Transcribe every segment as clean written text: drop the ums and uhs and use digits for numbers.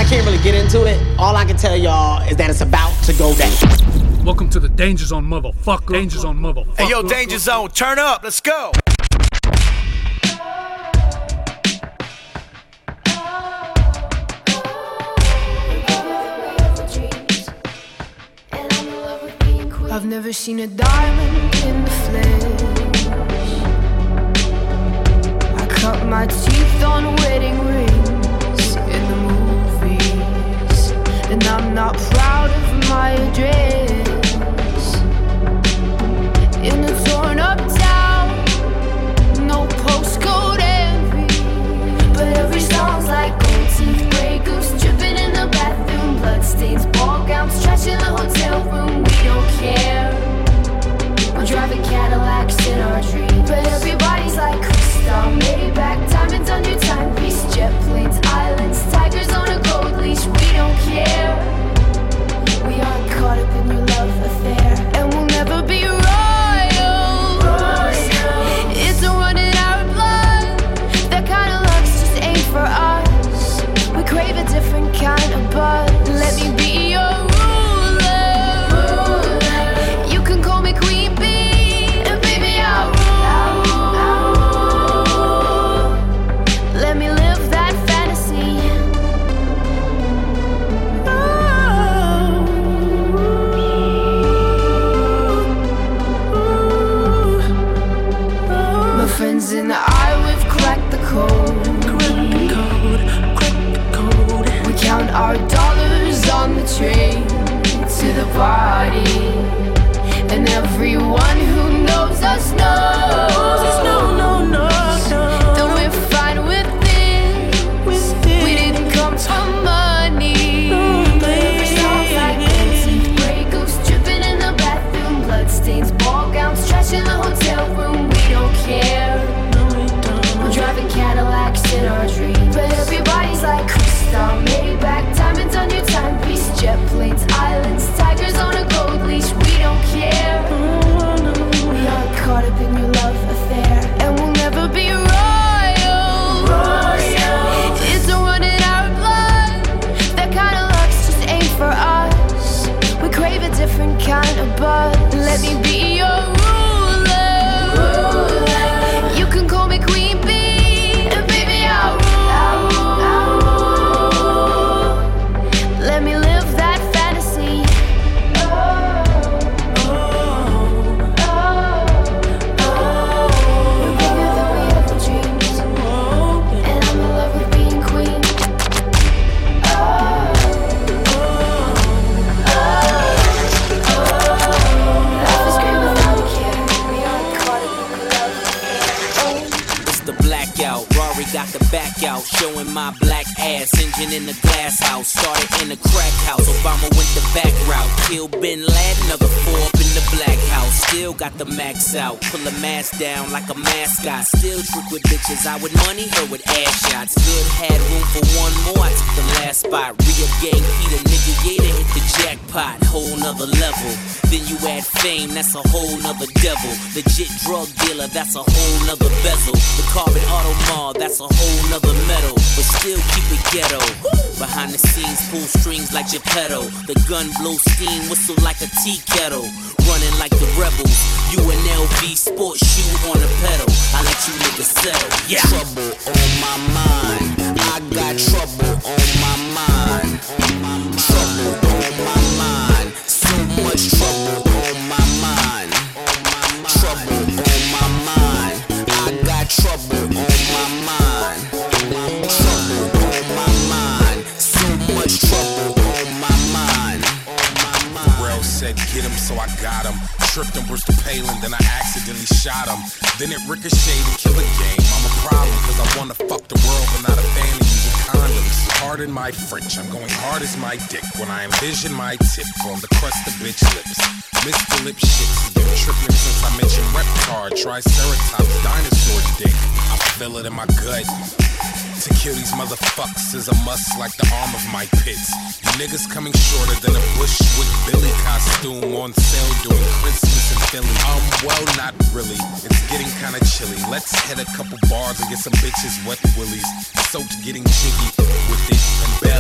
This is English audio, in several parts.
can't really get into it. All I can tell y'all is that it's about to go down. Welcome to the Danger Zone, motherfucker. Danger Zone, motherfucker. Hey, yo, Danger Zone, turn up. Let's go. I've never seen a diamond in the flesh. I cut my teeth on wedding rings in the movies, and I'm not proud of my address. In a torn up town, no postcode envy, but every song's like gold teeth, grey goose dripping in the bathroom, bloodstains, ball gowns, trash in the hotel room. We don't care. We're driving Cadillacs in our dreams, but everybody's like crystal, Maybach, diamonds on your timepiece, jet planes, islands, tigers on a gold leash. We don't care. We aren't caught up in your love affair, and we'll never be royals. It's a run in our blood. That kind of love's just ain't for us. We crave a different kind of buzz. Let me be your in the eye, we've cracked the code. We count our dollars on the train to the party, and everyone who knows us knows that we're fine with this. We didn't come for money. Every song's like dancing, grey goose dripping in the bathroom, bloodstains, ball gowns, trash in the hotel room. We don't care. Driving Cadillacs in our dreams, but everybody's like crystal, Maybach, diamonds on your timepiece, jet planes, islands, tigers on a gold leash. We don't care. We aren't caught up in your love affair, and we'll never be royals. It's a run in our blood. That kind of luck's just ain't for us. We crave a different kind of buzz. Let me be your ruler. You can call me Queen Bee. Let me live that fantasy. We're bigger than we ever dreamed, and I'm in love with being queen. Life is great without a care. We aren't caught up in love. It's the blackout. Rory got the back out, showing my black ass. Engine in the glass house, started in a crack house. Obama went the back route, killed Bin Laden, another 4 up in the black house. Still got the max out, pull a mask down like a mascot. Still trick with bitches, I with money, her with ass shots. Good, had room for one more, I took the last spot. Real gang Peter, nigga, yeah, they hit the jackpot. Whole nother level, then you add fame, that's a whole nother devil. Legit drug dealer, that's a whole nother bezel. The carbon auto mall, that's a whole nother metal. But still keep it ghetto. Behind the scenes, pull strings like Geppetto. The gun blow steam, whistle like a tea kettle. Running like the rebels. You an LV sports shoe on the pedal. I let you niggas settle. Yeah. Trouble on my mind. I got trouble on my mind. Trouble on my mind. So much trouble on my mind. Trouble on my mind. I got trouble on my mind. Trouble on my mind. So much trouble on my mind. Pharrell said get him, so I got him. Tripped on Bristol Palin, then I accidentally shot him. Then it ricocheted and killed the game. I'm a problem, cause I wanna fuck the world, but not a fan of using condoms. Pardon my French, I'm going hard as my dick when I envision my tip on the crust of bitch lips. Mr. Lip shits, been tripping since I mentioned Reptar, Triceratops, dinosaur dick. I feel it in my gut. To kill these motherfuckers is a must like the arm of my pits. You niggas coming shorter than a Bushwick Billy costume on sale during Christmas in Philly. Well, not really. It's getting kinda chilly. Let's hit a couple bars and get some bitches wet willies. Soaked getting jiggy with it. And Bel Air's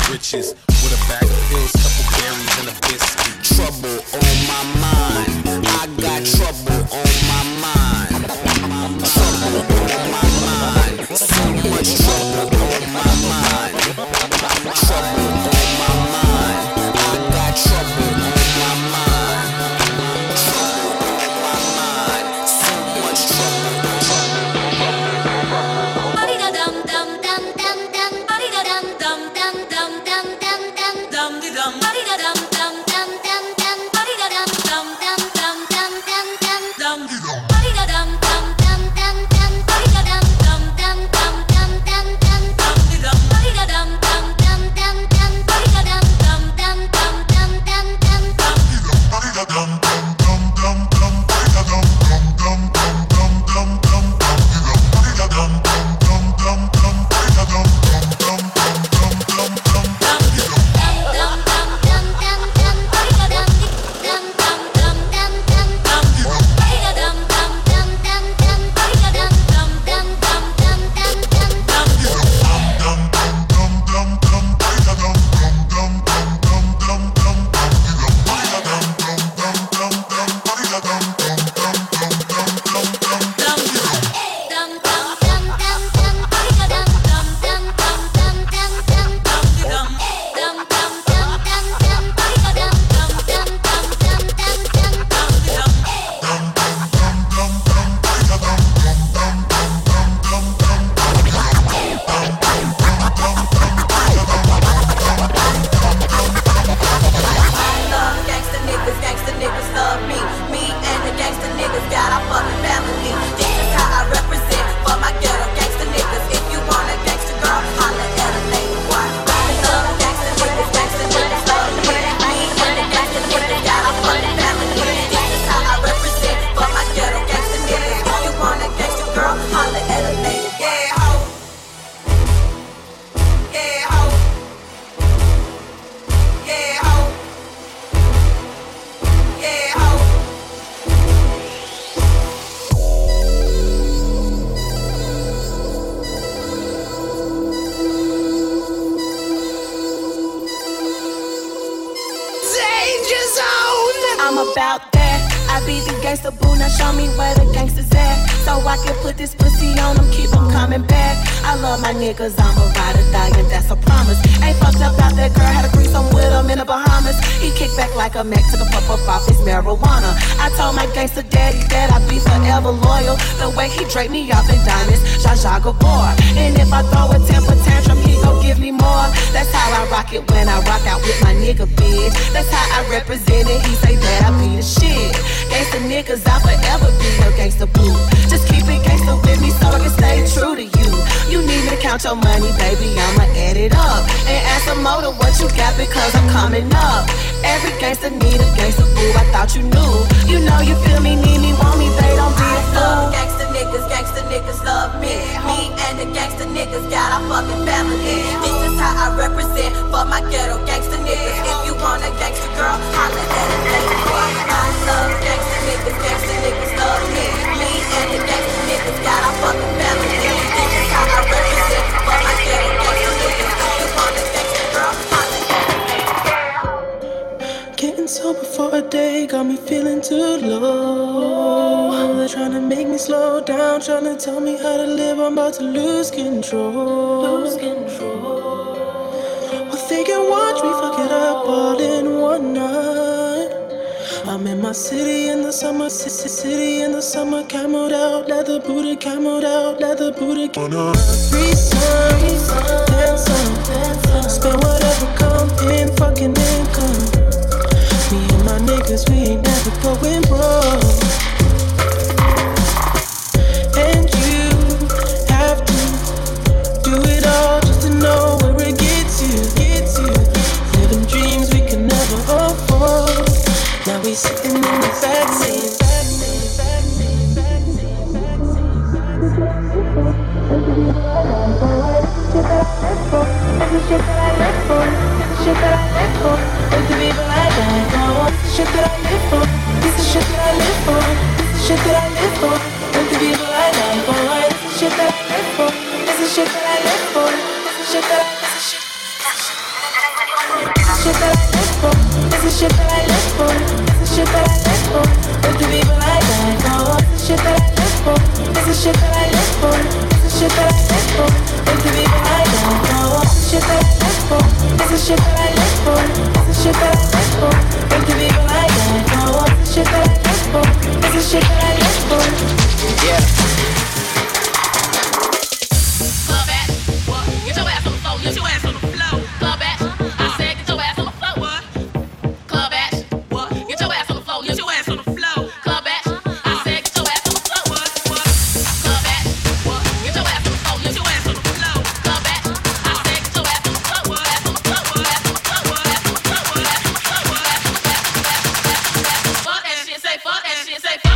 riches. With a bag of pills, couple berries, and a biscuit. Trouble on my mind. I got trouble on my mind. Trouble on my mind. So much trouble on my mind. Trouble on my mind. I got trouble on my mind. Trouble on my mind. So much trouble. I'm about that. I be the gangsta boo, now show me where the gangsters at. So I can put this pussy on them, keep them coming back. I love my niggas, I'm a ride or die, and that's a promise. Ain't fucked up out that girl, had a threesome with him in the Bahamas. He kicked back like a Mac, took a puff up off his marijuana. I told my gangsta daddy that I'd be forever loyal. The way he draped me off in diamonds, Zsa Zsa Gabor. And if I throw a temper tantrum, he gon' give me more. That's how I rock it when I rock out with my nigga bitch. That's how I represent it, he say that I be the shit. Gangsta niggas, I'll forever be your gangsta boo. Just keep it gangsta with me so I can stay true to you. You need me to count your money, baby, I'ma add it up. And add some more to what you got because I'm coming up. Every gangsta need a gangsta boo, I thought you knew. You know you feel me, need me, want me, they don't be a fool. Gangsta niggas love me. Me and the gangsta niggas got our fucking family. This is how I represent for my ghetto gangsta niggas. If you want a gangsta girl, holla at a lady boy. I love gangsta niggas love me. Me and the gangsta niggas got our fucking family. This is how I represent for my ghetto gangsta niggas. If you want a gangsta girl, holla at a lady boy. Getting sober for a day got me feeling too low. They're trying to make me slow down, trying to tell me how to live. I'm about to lose control. Well, they can watch me fuck it up all in one night. I'm in my city in the summer, city in the summer. Camoed out, leather booted, camoed out, leather booted. Free sun, then some. Spend whatever come in, fucking income. Me and my niggas, we ain't never going broke. And you have to do it all just to know where it gets you. Living dreams we can never afford. Now we sitting in the backseat. Shit that I live for, shit that I live for. With the people I die for, shit that I live for. This is shit that I live for, shit that I live for. With the people I die for, shit that I live for. This is shit that I live for, shit that I live for. shit that I live for. It's the shit that I live for. With the people I die for. It's the shit that I live for. It's the shit that I live for. It's the shit that I live for. With the people I die for. It's the shit that I live for. It's the shit that I live for. It's the shit that I live for. With the people I die for. It's the shit that I live for. It's the shit that I live for. Yeah. Club at, what? Get your ass on the floor. Get your ass on the floor. Club at, I said get your ass on the floor. What? Club at, what? Get your ass on the floor. Get your ass on the floor. Club at, I said get your ass on the floor. What? Club at, what? Get your ass on the floor. Get your ass on the floor. Club at, I said get your ass on the floor. What? Ass on the floor. What? Ass on the floor. What? Ass on the floor. What? Ass on the floor. What? Fuck that shit. Say fuck that shit. Say fuck.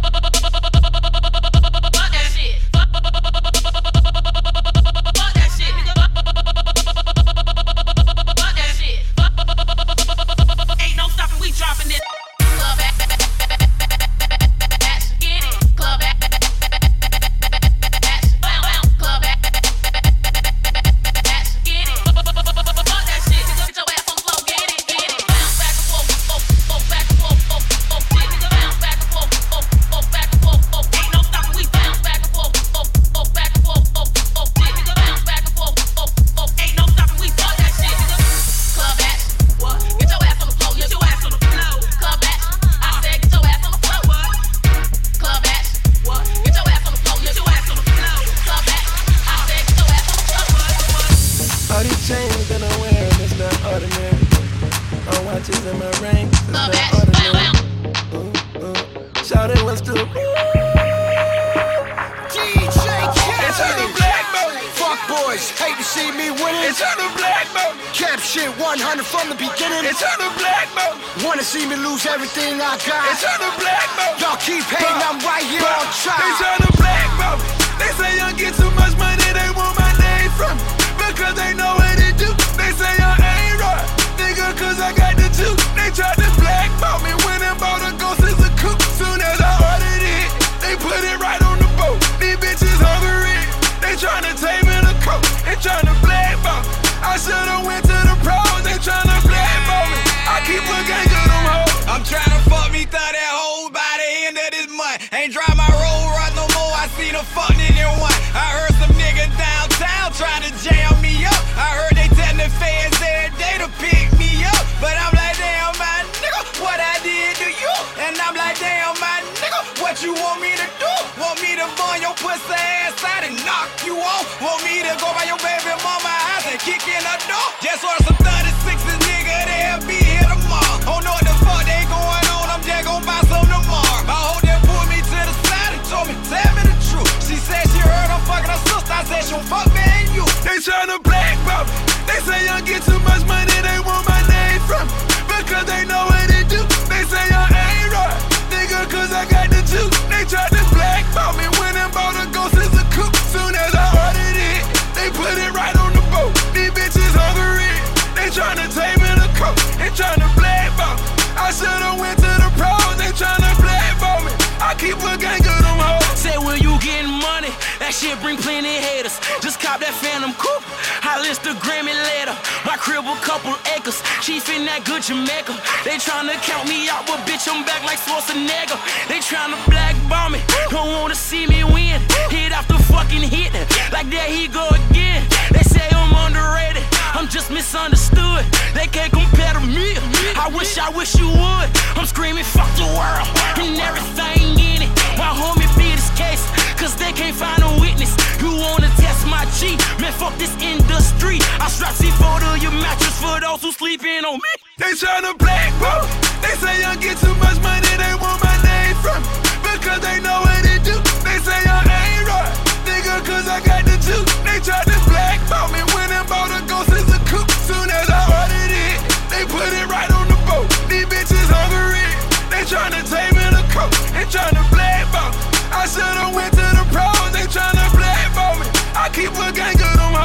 Everything I got. They turn the black belt. Y'all keep hating, I'm right here on track. They turn the black belt. They say I get too much money, they want my name from me. Because they know what it do. They say I ain't right, nigga, cause I got the juice. They tried to black belt me when I bought a ghost as a coupe. Soon as I ordered it, they put it right on the boat. These bitches hungry. They tryna take me to coke. They tryna black belt me. I should've went to the pros. They tryna black belt me. I keep a gang of them hoes. I'm tryna fuck me through that hole by the end of this month. Ain't drive my road run no more. I seen a fuck nigga one. I heard some niggas downtown tryna jam me up. I heard they telling the fans every day to pick me up. But I'm like, damn, my nigga, what I did to you? And I'm like, damn, my nigga, what you want me to do? Want me to burn your pussy ass out and knock you off? Want me to go by your baby mama house and kick in the door? Just order some 36s, nigga, they'll be here tomorrow. Oh, know what the fuck they going on, I'm just gon' buy some tomorrow. I hope they pulled me to the side and told me, tell me the truth. She said she heard I'm fucking her sister, I said she'll fuck me and you. They tryna black belt me. They say I get too much money, they want my name from me. Because they know what it do. They say I ain't right, nigga, cause I got the juice. They tried to black belt me when I bought a ghost as a coupe. Soon as I ordered it, they put it right on the boat. These bitches hungry. They tryna take me to coke. They tryna black belt me. I should've went to the pros. They tryna black belt me. I keep a gang of them hoes. Say when you getting money, that shit bring plenty haters. Just cop that Phantom Coupe, I list the Grammy later. My crib a couple acres, chief in that good Jamaica. They tryna count me out, but bitch I'm back like Schwarzenegger. They tryna blackball me, don't wanna see me win. Hit after fucking hit, like there he go again. They say I'm underrated, I'm just misunderstood. They can't compare to me, I wish you would. I'm screaming fuck the world, and everything in it. My homie beat his case, cause they can't find a witness. You wanna test my G, man fuck this industry. I strap C4 to your mattress for those who sleeping on me. They tryna black belt me. They say I get too much money, they want my name from me. Because they know what it do. They say I ain't right, nigga, cause I got the juice. They tried to black belt me when I bought a ghost as a coupe. Soon as I ordered it, they put it right on the boat. These bitches hungry. They tryna take me to coke. They tryna black belt me. I should've went to the pros. They tryna black belt me. I keep a gang of them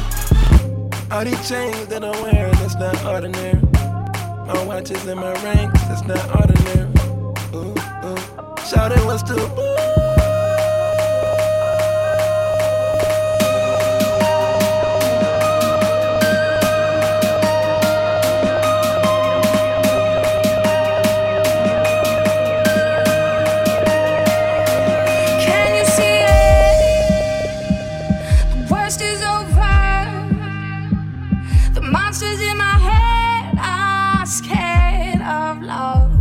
hoes. All these chains that I'm wearing, that's not ordinary. My watches and my rings, that's not ordinary. Ooh, ooh. Shout it, what's the Voices in my head are scared of love.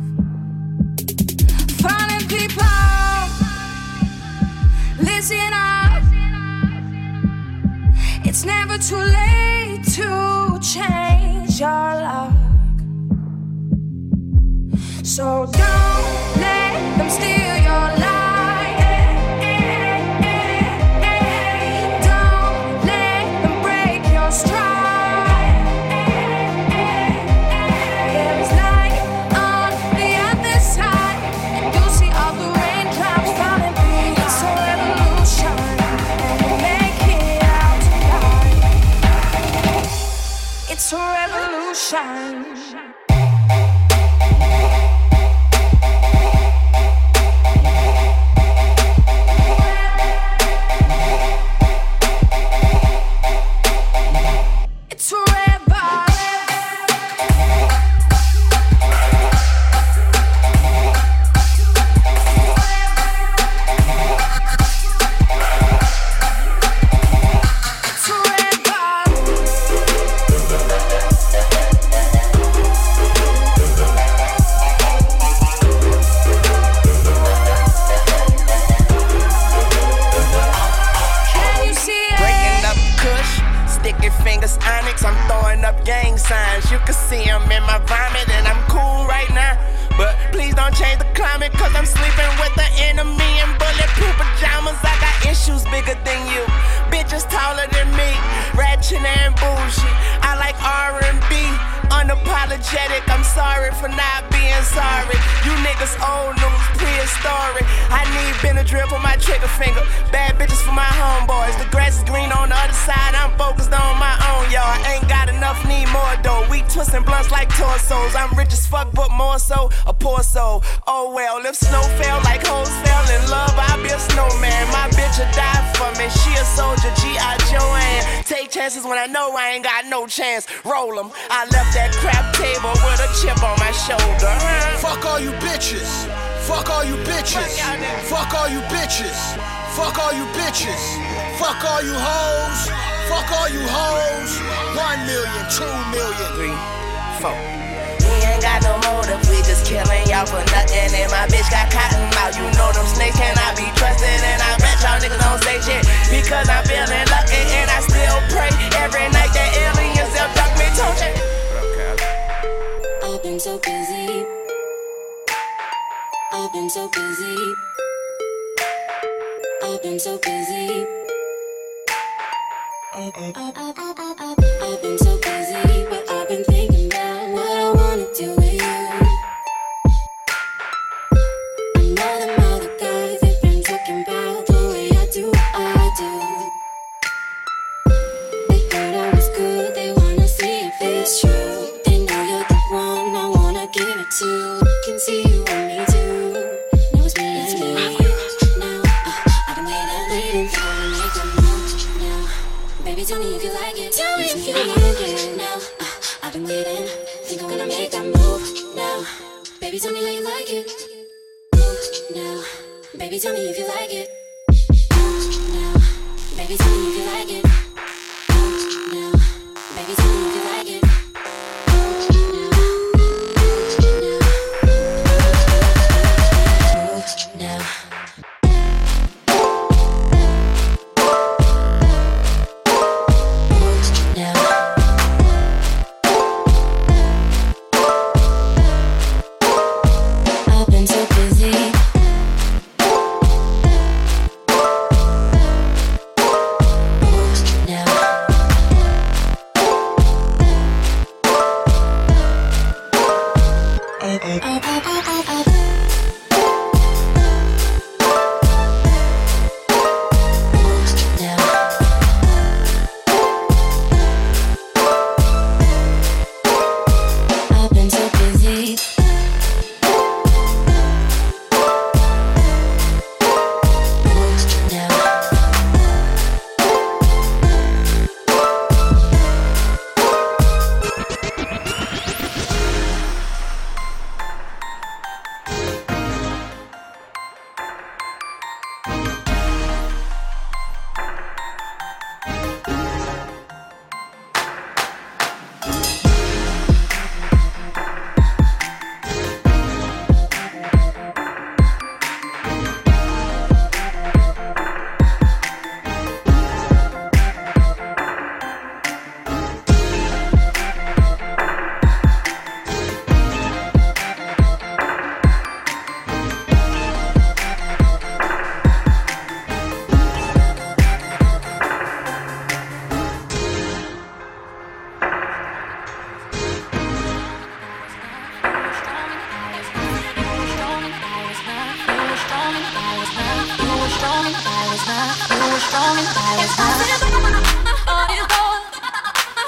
Falling people, listen up. It's never too late to change your luck. So don't let them steal your life. Don't let them break your stride. There is light on the other side, and you'll see all the raindrops falling through. It's a revolution, and we'll make it out tonight. It's a revolution. I'm sorry for not being sorry. You niggas old news, prehistoric. I need Benadryl for my trigger finger. Bad bitches for my homeboys. The grass is green on the other side. I'm focused on my own, y'all. Ain't got enough, need more though. We twisting blunts like torsos. I'm rich as fuck, but more so a poor soul. Oh well, if snow fell like hoes fell in love, I'll be a snowman. My bitch will die for me. She a soldier, G.I. Joanne. Take chances when I know I ain't got no chance. Roll 'em. I left that crap table with a chip on my shoulder. Fuck all you bitches. Fuck all you bitches. Fuck all you bitches. Fuck all you bitches. Fuck all you hoes. Fuck all you hoes. 1 million, 2 million, 3, 4. We ain't got no motive, we just killing y'all for nothing. And my bitch got cotton mouth, you know them snakes cannot be trusted. And I bet y'all niggas don't say shit, because I'm feeling lucky. And I still pray every night that aliens abduct me. I've been so busy. I've been so busy. I've been so busy. I've been so busy, but I've been thinking about what I wanna do with you. I know them other guys, they've been talking about the way I do what I do. They heard I was good, they wanna see if it's true. They know you're the one I wanna give it to. Can see you want me too. Now it's me and me. Now I've been waiting for you to make a move now. Baby, tell me if you like it. Tell me if you like it now. I've been waiting. Think I'm gonna make that move now. Baby, tell me how you like it. Now, baby, tell me if you like it. Now, baby, tell me if you like it. Now, baby, tell me if you like it. Now.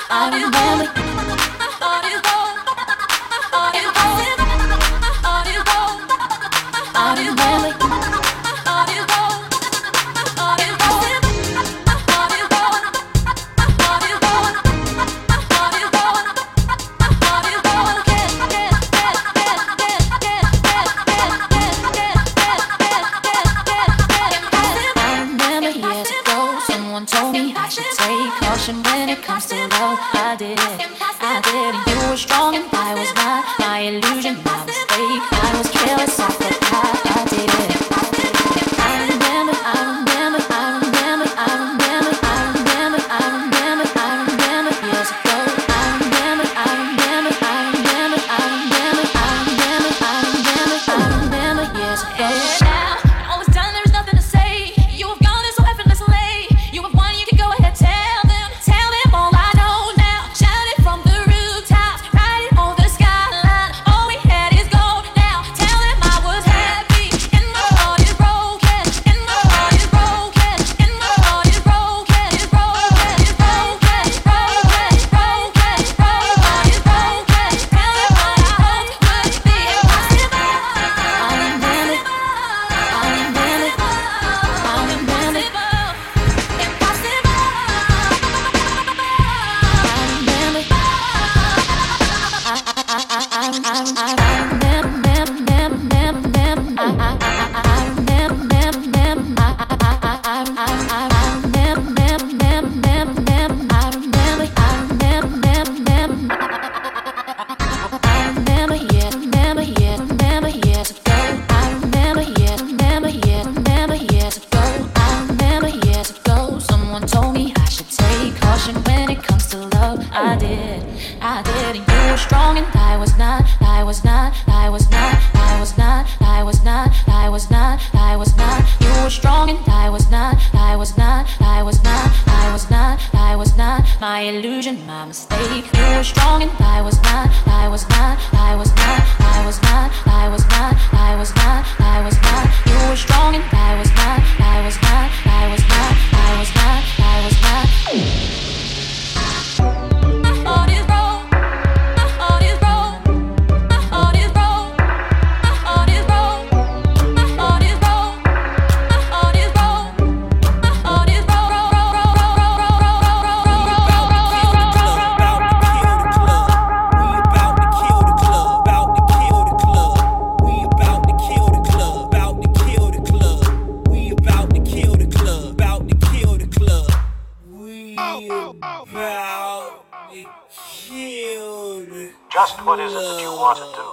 Just what is it that you want to do?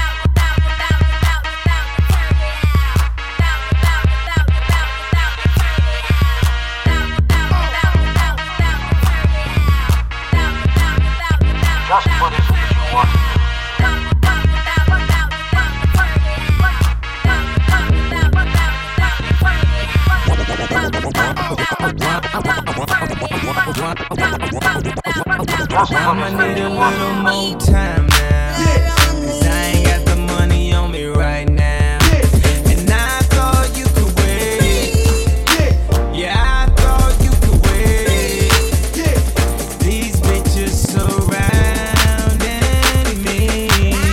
Just what is it that you want to do? I'ma need a little more time now, 'cause I ain't got the money on me right now. And I thought you could wait. Yeah, I thought you could wait. These bitches surrounding me.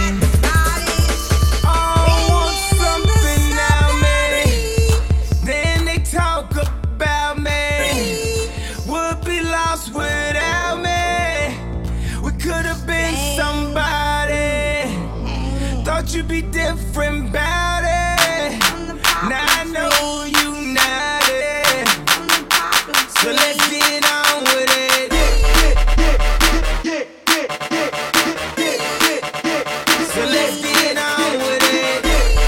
Oh, want something out me. Then they talk about me. Would be lost without me. Could've been somebody. Thought you'd be different about it. Now I know you not it. So let's get on with it. So let's get on with it.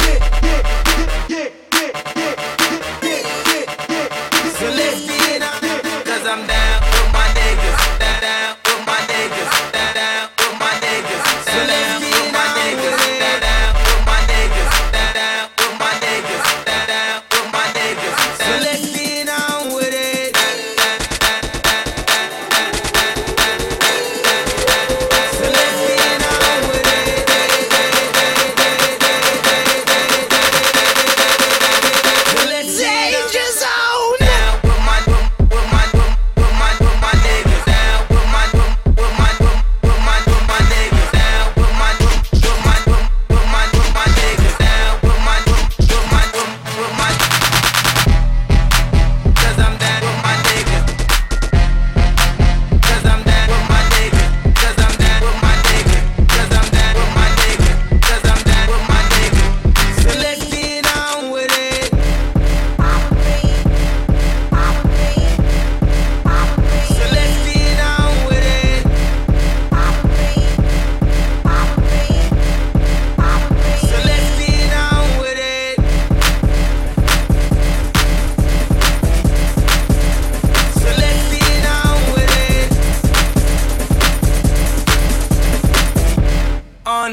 So let's get on, 'cause I'm down with my niggas. Down with my niggas. So let's get on with it.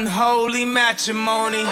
unholy matrimony.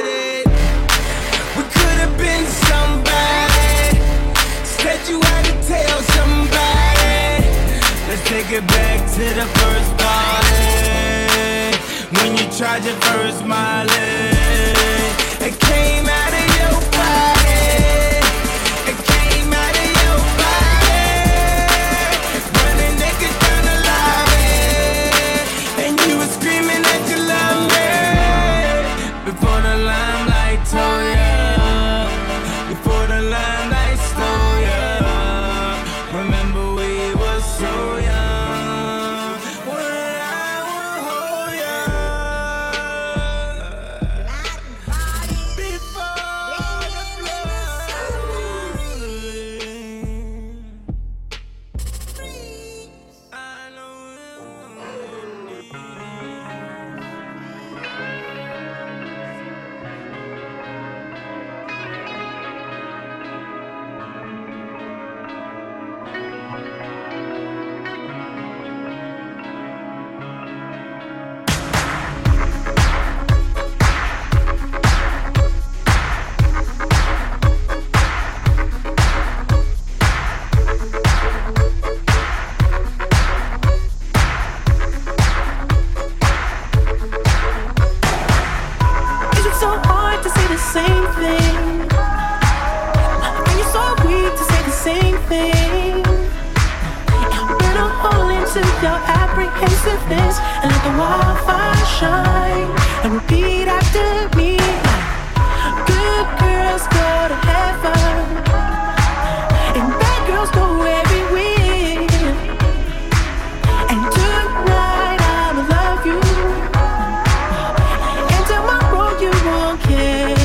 We could have been somebody. Said you had to tell somebody. Let's take it back to the first party. When you tried your first mileage, it came out of your body. It came out of your body. Running naked down the lobby, and you were screaming that you love me. Before the limelight told ya, before the limelight stole ya. Remember we were so young. When I would hold ya. apprehensiveness and let the wildfire shine and repeat after me. Good girls go to heaven and bad girls go everywhere. And tonight I'ma love you, and tomorrow you won't care.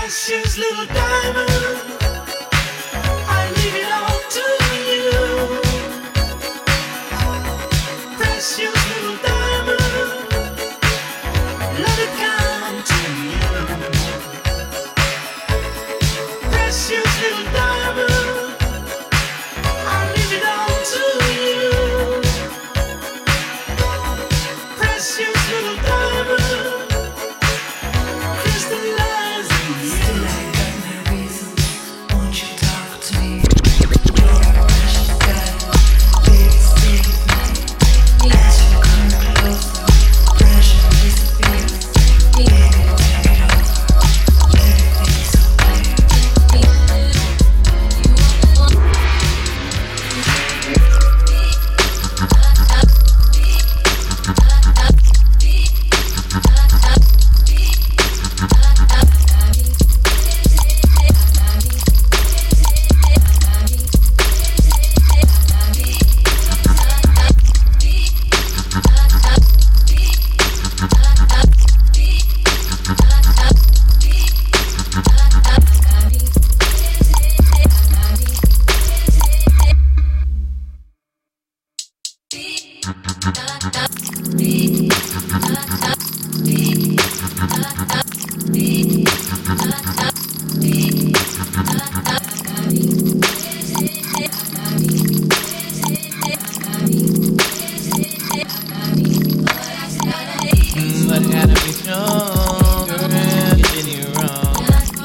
Precious little diamond, I leave it all to you. Precious little diamond, let it come to you. Precious little diamond, I leave it all to you. Precious little diamond, crystallize in you. Won't you talk to me? You're a precious diamond, baby, save me. As you come closer, pressure disappears. Baby, take it over, everything's so clear. But I gotta be strong, girl, you did it wrong.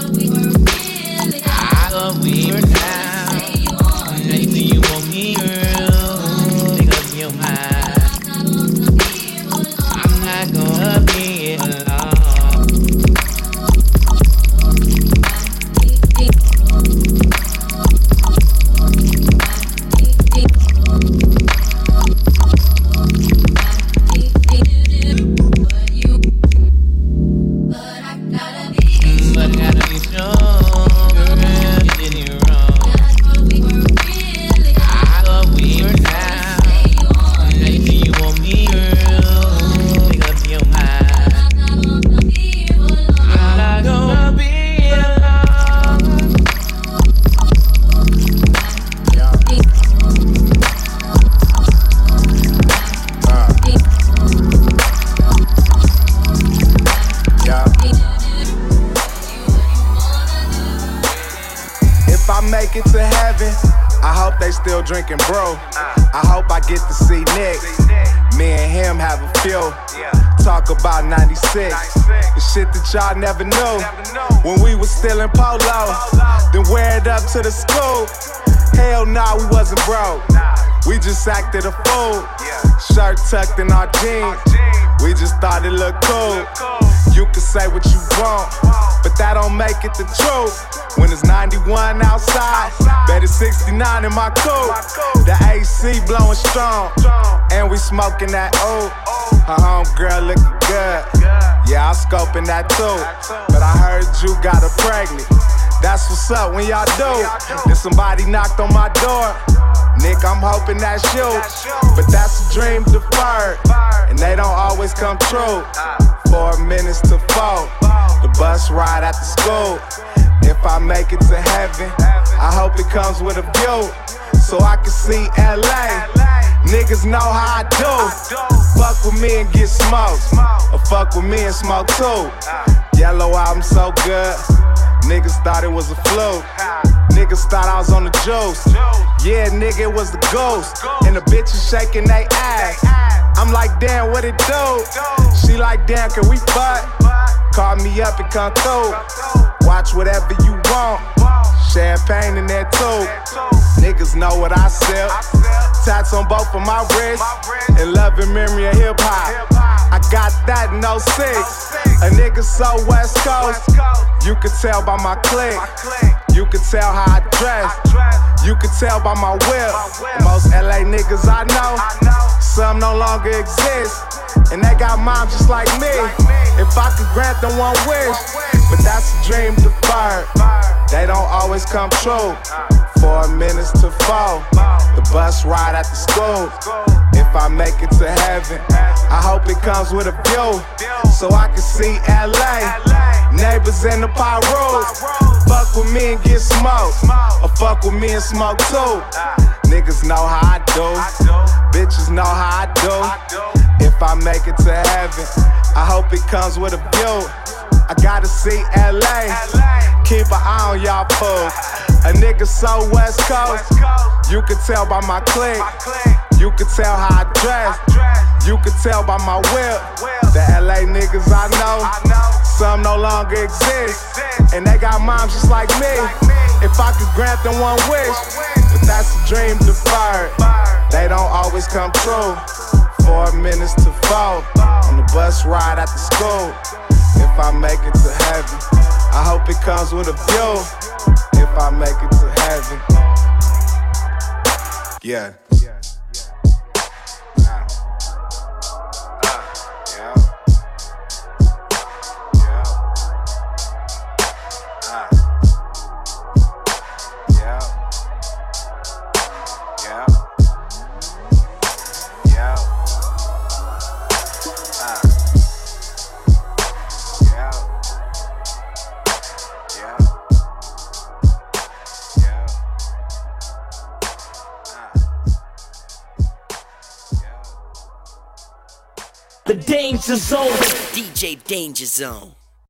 I thought we were down. Now you say you want me, girl. Make up your mind. I'm not gonna be alone. But I gotta be strong, girl, you did it wrong. I thought we were down. Now you say you want me, girl. Make up your mind. I'm not gonna be alone. If I make it to heaven, I hope they still drinking, bro. I hope I get to see Nick. Me and him have a few. Talk about 96. The shit that y'all never knew. When we was still in polo, then wear it up to the school. Hell nah, we wasn't broke. We just acted a fool. Shirt tucked in our jeans. We just thought it looked cool. You can say what you want, but that don't make it the truth. When it's 91 outside, bet it's 69 in my coupe. The AC blowing strong, and we smoking that old. Her homegirl looking good, yeah, I'm scoping that too. But I heard you got her pregnant. That's what's up when y'all do. Then somebody knocked on my door. Nick, I'm hoping that's you. But that's a dream deferred, and they don't always come true. 4 minutes to 4, the bus ride after school. If I make it to heaven, I hope it comes with a view, so I can see LA. Niggas know how I do. Fuck with me and get smoked, or fuck with me and smoke too. Yellow album so good, niggas thought it was a fluke. Niggas thought I was on the juice. Yeah, nigga, it was the ghost. And the bitches shaking they ass. I'm like, damn, what it do? She like, damn, can we fuck? Call me up and come through. Watch whatever you want. Champagne in there too. Niggas know what I sell. Tats on both of my wrists. In love and memory of hip hop. I got that in 06. A nigga so West Coast. You could tell by my click. You could tell how I dress. You could tell by my whip. Most LA niggas I know, some no longer exist. And they got moms just like me. If I could grant them one wish, but that's a dream deferred. They don't always come true. 4 minutes to 4, the bus ride after school. If I make it to heaven, I hope it comes with a view, so I can see LA. Neighbors niggas in the pyros. Fuck with me and get smoked, or fuck with me and smoke too. Niggas know how I do, bitches know how I do. If I make it to heaven, I hope it comes with a view. I gotta see LA, keep an eye on y'all fools. A nigga so West Coast, you can tell by my clique. You can tell how I dress, you can tell by my whip. The LA niggas I know, some no longer exist, and they got moms just like me. If I could grant them one wish, but that's a dream deferred. They don't always come true. 4 minutes to 4 on the bus ride after school. If I make it to heaven, I hope it comes with a view. If I make it to heaven, yeah. The Danger Zone. DJ Danger Zone.